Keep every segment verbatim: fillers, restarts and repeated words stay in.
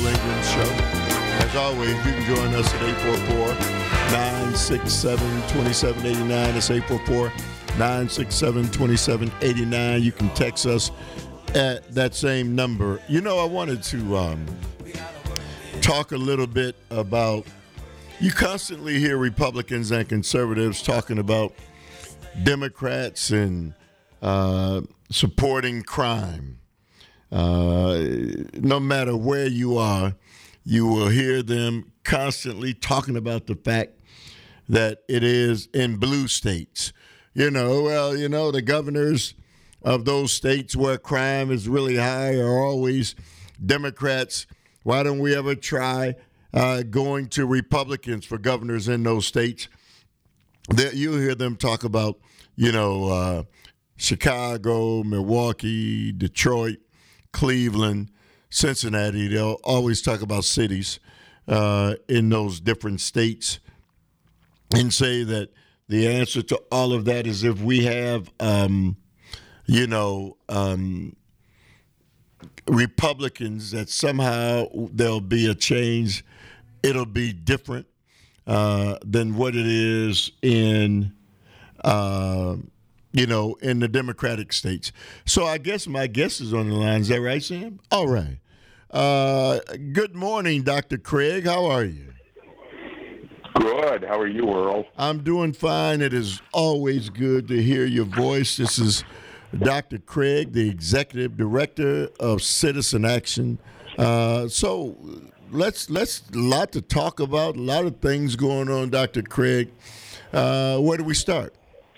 Bill Ingram Show. As always, you can join us at eight four four, nine six seven, two seven eight nine. It's eight four four, nine six seven, two seven eight nine. You can text us at that same number. You know, I wanted to um, talk a little bit about, you constantly hear Republicans and conservatives talking about Democrats and uh, supporting crime. Uh, no matter where you are, you will hear them constantly talking about the fact that it is in blue states. You know, well, you know, the governors of those states where crime is really high are always Democrats. Why don't we ever try uh, going to Republicans for governors in those states? That you'll hear them talk about, you know, uh, Chicago, Milwaukee, Detroit, Cleveland, Cincinnati. They'll always talk about cities uh, in those different states and say that the answer to all of that is if we have, um, you know, um, Republicans, that somehow there'll be a change. It'll be different uh, than what it is in uh you know, in the Democratic states. So I guess my guest is on the line. Is that right, Sam? All right. Uh, good morning, Doctor Craig. How are you? Good. How are you, Earl? I'm doing fine. It is always good to hear your voice. This is Doctor Craig, the Executive Director of Citizen Action. Uh, so let's, let's, a lot to talk about, a lot of things going on, Doctor Craig. Uh, where do we start?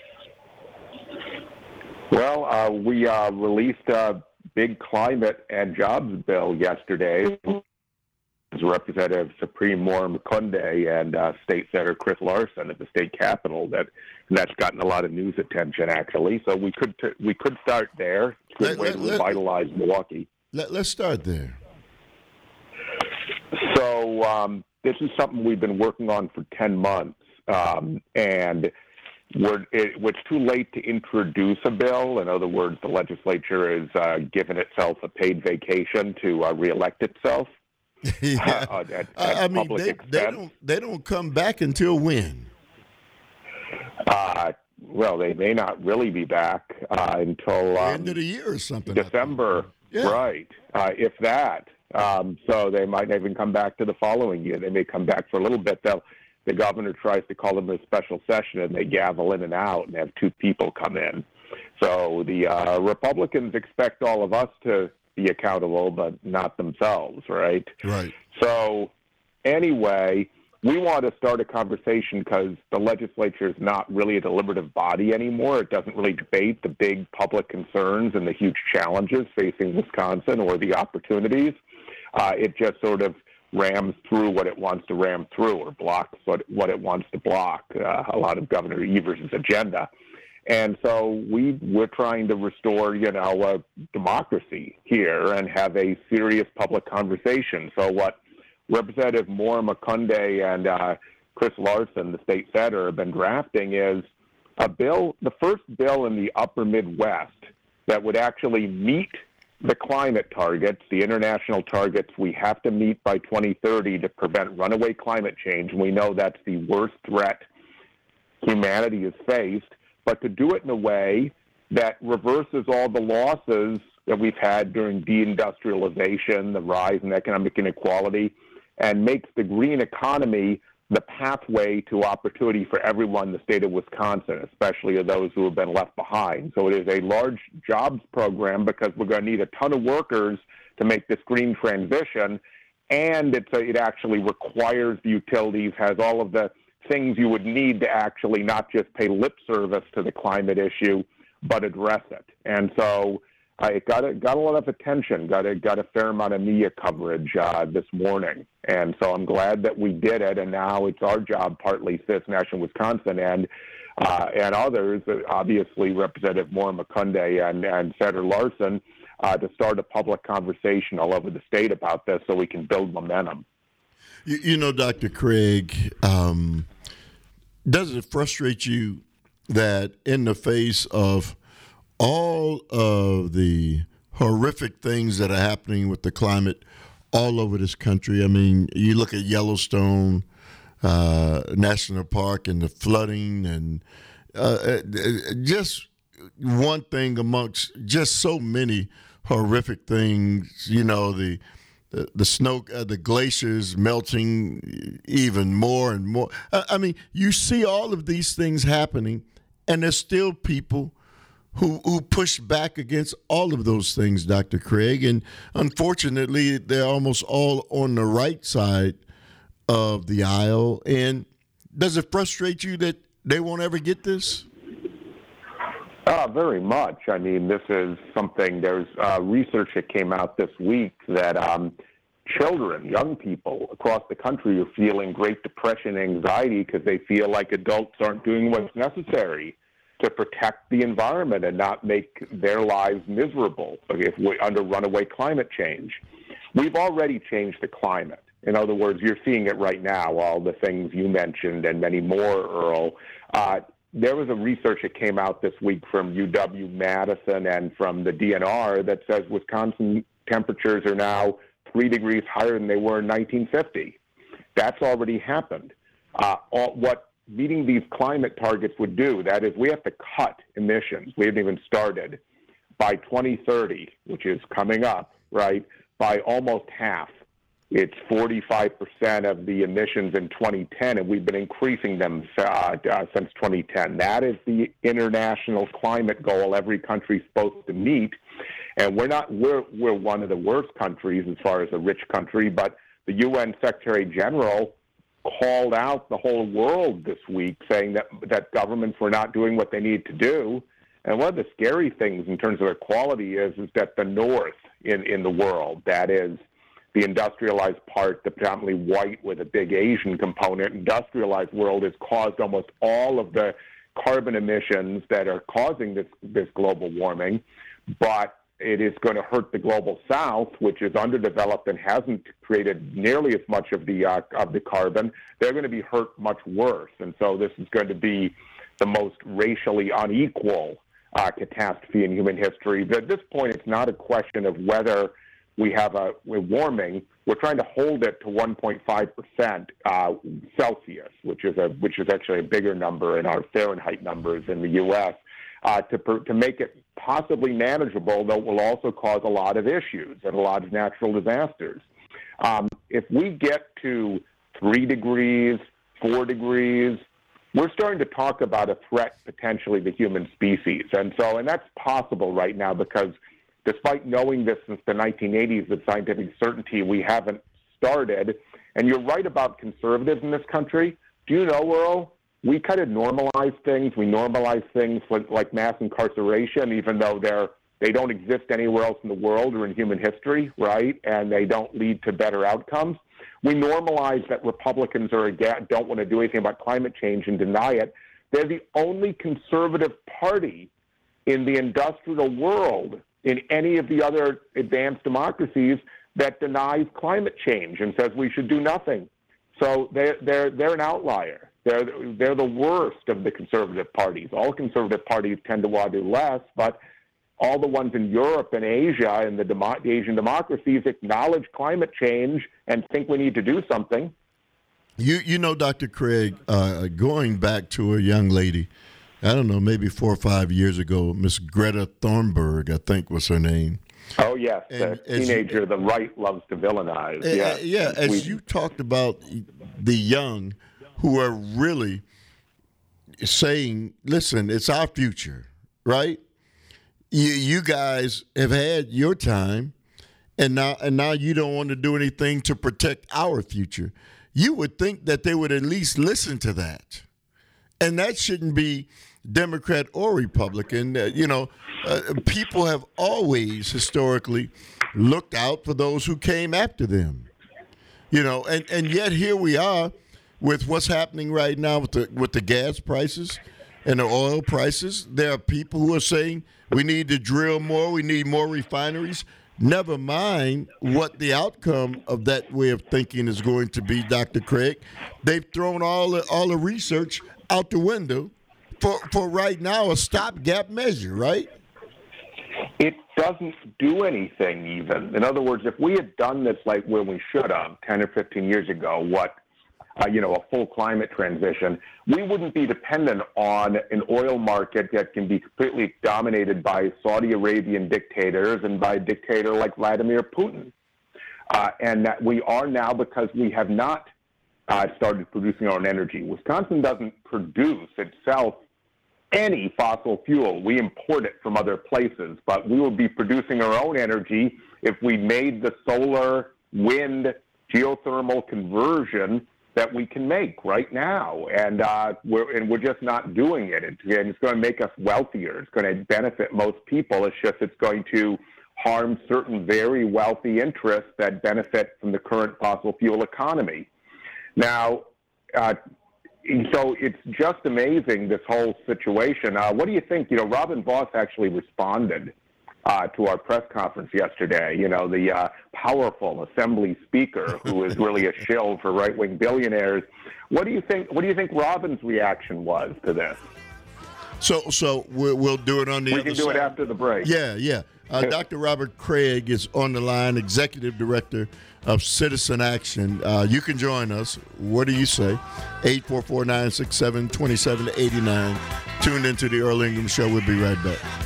Well, uh, we uh, released a big climate and jobs bill yesterday. Representative Supreme Moore Mukunde and uh, State Senator Chris Larson at the state capitol. That and that's gotten a lot of news attention, actually. So we could t- we could start there. It's a good let, way let, to revitalize let, Milwaukee. Let, let's start there. So um, this is something we've been working on for ten months, um, and. We're, it, it's too late to introduce a bill. In other words, the legislature has uh, given itself a paid vacation to uh, reelect itself. yeah. uh, at, at I mean, they, they don't they don't come back until when? Uh, well, they may not really be back uh, until um, end of the year or something. December, yeah. right? Uh, if that. Um, so they might not even come back to the following year. They may come back for a little bit. They'll. The governor tries to call them a special session, and they gavel in and out and have two people come in. So the uh, Republicans expect all of us to be accountable, but not themselves, right? Right. So anyway, we want to start a conversation because the legislature is not really a deliberative body anymore. It doesn't really debate the big public concerns and the huge challenges facing Wisconsin or the opportunities. Uh, it just sort of rams through what it wants to ram through or blocks what, what it wants to block, uh, a lot of Governor Evers' agenda. And so we, we're trying to restore, you know, a democracy here and have a serious public conversation. So what Representative Moore Mukunde and uh, Chris Larson, the state senator, have been drafting is a bill, the first bill in the upper Midwest that would actually meet the climate targets, the international targets we have to meet by twenty thirty to prevent runaway climate change. And we know that's the worst threat humanity has faced, but to do it in a way that reverses all the losses that we've had during deindustrialization, the rise in economic inequality, and makes the green economy the pathway to opportunity for everyone in the state of Wisconsin, especially those who have been left behind. So it is a large jobs program because we're going to need a ton of workers to make this green transition, and it's a, it actually requires the utilities, has all of the things you would need to actually not just pay lip service to the climate issue, but address it. And so uh, it got a, got a lot of attention, got a, got a fair amount of media coverage uh, this morning. And so I'm glad that we did it, and now it's our job, partly Citizen Action Wisconsin and uh, and others, obviously Representative Moore Mukunde and, and Senator Larson, uh, to start a public conversation all over the state about this so we can build momentum. You, you know, Doctor Craig, um, does it frustrate you that in the face of all of the horrific things that are happening with the climate, all over this country. I mean, you look at Yellowstone uh, National Park and the flooding and uh, just one thing amongst just so many horrific things, you know, the the, the snow, uh, the glaciers melting even more and more. I, I mean, you see all of these things happening, and there's still people who who push back against all of those things, Doctor Craig. And unfortunately, they're almost all on the right side of the aisle. And does it frustrate you that they won't ever get this? Uh, very much. I mean, this is something, there's uh, research that came out this week that um, children, young people across the country are feeling great depression and anxiety because they feel like adults aren't doing what's necessary to protect the environment and not make their lives miserable if we under runaway climate change. We've already changed the climate. In other words, you're seeing it right now, all the things you mentioned and many more, Earl. Uh, There was a research that came out this week from U W-Madison and from the D N R that says Wisconsin temperatures are now three degrees higher than they were in nineteen fifty. That's already happened. Uh, all, what meeting these climate targets would do, that is, we have to cut emissions. We haven't even started by twenty thirty, which is coming up, right, by almost half. It's forty-five percent of the emissions in twenty ten, and we've been increasing them uh, uh, since twenty ten. That is the international climate goal every country's supposed to meet. And we're not, we're, we're one of the worst countries as far as a rich country, but the U N Secretary General called out the whole world this week saying that, that governments were not doing what they need to do. And one of the scary things in terms of equality is, is that the North in, in the world, that is, the industrialized part, the predominantly white with a big Asian component, industrialized world has caused almost all of the carbon emissions that are causing this, this global warming, but it is going to hurt the global South, which is underdeveloped and hasn't created nearly as much of the uh, of the carbon. They're going to be hurt much worse, and so this is going to be the most racially unequal uh, catastrophe in human history. But at this point, it's not a question of whether we have a we're warming. We're trying to hold it to one point five percent uh, Celsius, which is a which is actually a bigger number in our Fahrenheit numbers in the U S Uh, to to make it possibly manageable, though it will also cause a lot of issues and a lot of natural disasters. Um, if we get to three degrees, four degrees, we're starting to talk about a threat potentially to human species, and so and that's possible right now because, despite knowing this since the nineteen eighties with scientific certainty, we haven't started. And you're right about conservatives in this country. Do you know, Earl, we kind of normalize things. We normalize things like, like mass incarceration, even though they're, they don't exist anywhere else in the world or in human history, right? And they don't lead to better outcomes. We normalize that Republicans are against, don't want to do anything about climate change and deny it. They're the only conservative party in the industrial world in any of the other advanced democracies that denies climate change and says we should do nothing. So they're, they're, they're an outlier. They're, they're the worst of the conservative parties. All conservative parties tend to want to do less, but all the ones in Europe and Asia and the, demo, the Asian democracies acknowledge climate change and think we need to do something. You, you know, Doctor Craig, uh, going back to a young lady, I don't know, maybe four or five years ago, Miss Greta Thunberg, I think was her name. Oh, yes, and the teenager you, the right loves to villainize. Uh, yeah, yeah, as we, you talked about the young who are really saying, listen, it's our future, right? You, you guys have had your time, and now and now you don't want to do anything to protect our future. You would think that they would at least listen to that. And that shouldn't be Democrat or Republican. Uh, you know, uh, people have always historically looked out for those who came after them. You know, and, and yet here we are with what's happening right now with the with the gas prices and the oil prices. There are people who are saying we need to drill more, we need more refineries. Never mind what the outcome of that way of thinking is going to be, Doctor Craig. They've thrown all the, all the research out the window for, for right now a stopgap measure, right? It doesn't do anything even. In other words, if we had done this like when we should have ten or fifteen years ago, what, uh, you know, a full climate transition, we wouldn't be dependent on an oil market that can be completely dominated by Saudi Arabian dictators and by a dictator like Vladimir Putin. Uh, and that we are now because we have not uh, started producing our own energy. Wisconsin doesn't produce itself any fossil fuel. We import it from other places, but we would be producing our own energy if we made the solar, wind, geothermal conversion that we can make right now. And, uh, we're, and we're just not doing it. And it's going to make us wealthier. It's going to benefit most people. It's just it's going to harm certain very wealthy interests that benefit from the current fossil fuel economy. Now, uh, so it's just amazing, this whole situation. Uh, what do you think? You know, Robin Vos actually responded uh, to our press conference yesterday. You know, the uh, powerful Assembly Speaker who is really a shill for right-wing billionaires. What do you think? What do you think Robin's reaction was to this? So, so we'll, we'll do it on the we other can do side. it after the break. Yeah, yeah. Uh, Doctor Robert Craig is on the line, Executive Director of Citizen Action. Uh, you can join us. What do you say? eight four four, nine six seven, two seven eight nine. Tuned into the Earl Ingham Show. We'll be right back.